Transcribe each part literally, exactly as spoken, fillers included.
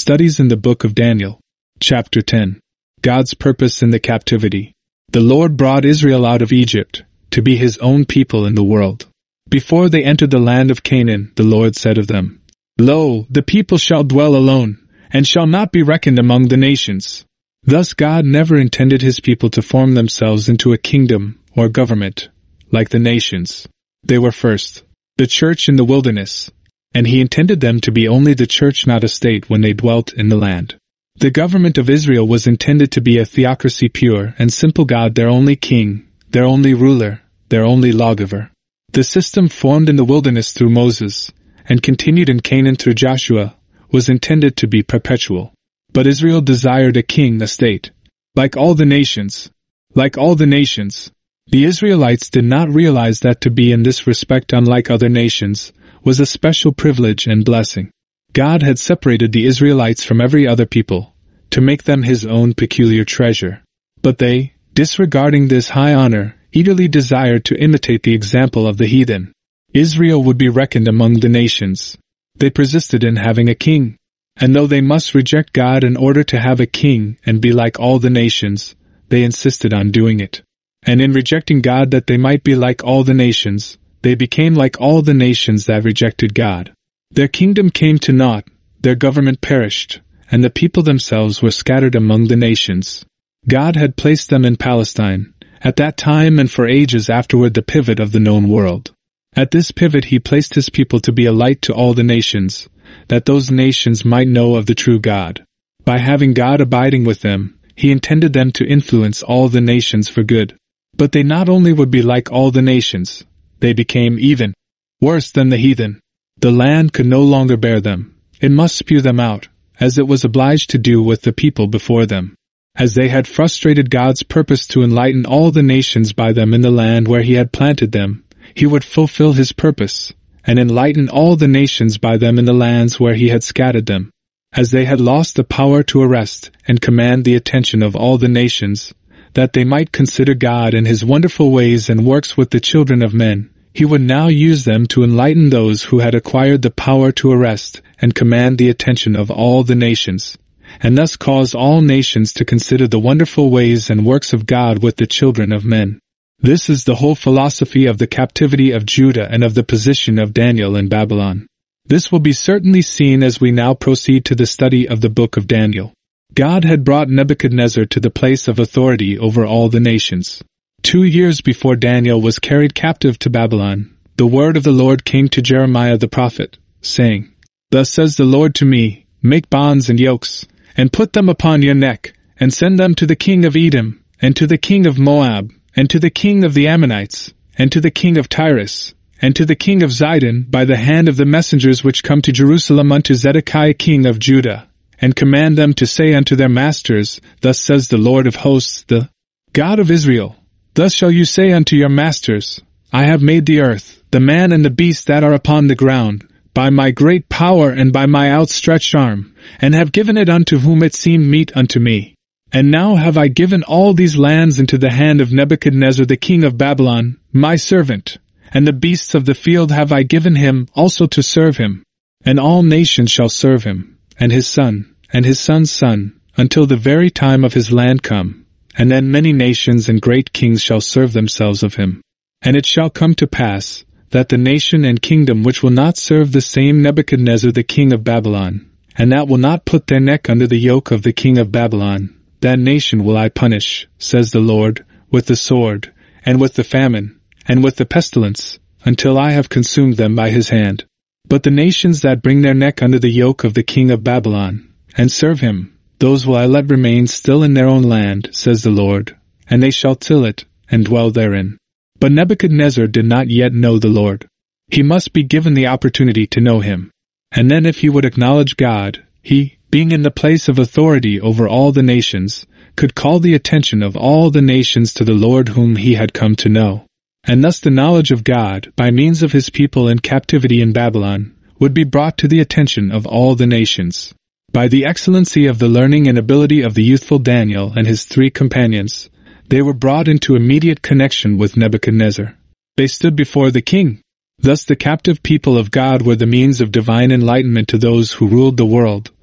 Studies in the Book of Daniel. Chapter ten. God's Purpose in the Captivity. The Lord brought Israel out of Egypt, to be his own people in the world. Before they entered the land of Canaan, the Lord said of them, Lo, the people shall dwell alone, and shall not be reckoned among the nations. Thus God never intended his people to form themselves into a kingdom or government, like the nations. They were first, the church in the wilderness, and he intended them to be only the church, not a state, when they dwelt in the land. The government of Israel was intended to be a theocracy, pure and simple, God their only king, their only ruler, their only lawgiver. The system formed in the wilderness through Moses, and continued in Canaan through Joshua, was intended to be perpetual. But Israel desired a king, a state. Like all the nations, like all the nations, the Israelites did not realize that to be in this respect unlike other nations was a special privilege and blessing. God had separated the Israelites from every other people, to make them his own peculiar treasure. But they, disregarding this high honor, eagerly desired to imitate the example of the heathen. Israel would be reckoned among the nations. They persisted in having a king. And though they must reject God in order to have a king and be like all the nations, they insisted on doing it. And in rejecting God that they might be like all the nations, they became like all the nations that rejected God. Their kingdom came to naught, their government perished, and the people themselves were scattered among the nations. God had placed them in Palestine, at that time and for ages afterward the pivot of the known world. At this pivot he placed his people to be a light to all the nations, that those nations might know of the true God. By having God abiding with them, he intended them to influence all the nations for good. But they not only would be like all the nations, they became even worse than the heathen. The land could no longer bear them. It must spew them out, as it was obliged to do with the people before them. As they had frustrated God's purpose to enlighten all the nations by them in the land where he had planted them, he would fulfill his purpose, and enlighten all the nations by them in the lands where he had scattered them. As they had lost the power to arrest and command the attention of all the nations, that they might consider God and his wonderful ways and works with the children of men, he would now use them to enlighten those who had acquired the power to arrest and command the attention of all the nations, and thus cause all nations to consider the wonderful ways and works of God with the children of men. This is the whole philosophy of the captivity of Judah and of the position of Daniel in Babylon. This will be certainly seen as we now proceed to the study of the book of Daniel. God had brought Nebuchadnezzar to the place of authority over all the nations. Two years before Daniel was carried captive to Babylon, the word of the Lord came to Jeremiah the prophet, saying, Thus says the Lord to me, Make bonds and yokes, and put them upon your neck, and send them to the king of Edom, and to the king of Moab, and to the king of the Ammonites, and to the king of Tyrus, and to the king of Zidon, by the hand of the messengers which come to Jerusalem unto Zedekiah king of Judah, and command them to say unto their masters, Thus says the Lord of hosts, the God of Israel, Thus shall you say unto your masters, I have made the earth, the man and the beast that are upon the ground, by my great power and by my outstretched arm, and have given it unto whom it seemed meet unto me. And now have I given all these lands into the hand of Nebuchadnezzar the king of Babylon, my servant, and the beasts of the field have I given him also to serve him. And all nations shall serve him, and his son, and his son's son, until the very time of his land come. And then many nations and great kings shall serve themselves of him. And it shall come to pass, that the nation and kingdom which will not serve the same Nebuchadnezzar the king of Babylon, and that will not put their neck under the yoke of the king of Babylon, that nation will I punish, says the Lord, with the sword, and with the famine, and with the pestilence, until I have consumed them by his hand. But the nations that bring their neck under the yoke of the king of Babylon, and serve him, those will I let remain still in their own land, says the Lord, and they shall till it, and dwell therein. But Nebuchadnezzar did not yet know the Lord. He must be given the opportunity to know him. And then if he would acknowledge God, he, being in the place of authority over all the nations, could call the attention of all the nations to the Lord whom he had come to know. And thus the knowledge of God, by means of his people in captivity in Babylon, would be brought to the attention of all the nations. By the excellency of the learning and ability of the youthful Daniel and his three companions, they were brought into immediate connection with Nebuchadnezzar. They stood before the king. Thus the captive people of God were the means of divine enlightenment to those who ruled the world,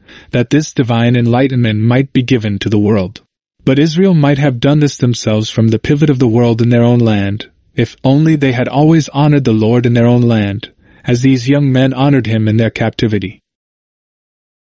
that this divine enlightenment might be given to the world. But Israel might have done this themselves from the pivot of the world in their own land, if only they had always honored the Lord in their own land, as these young men honored him in their captivity.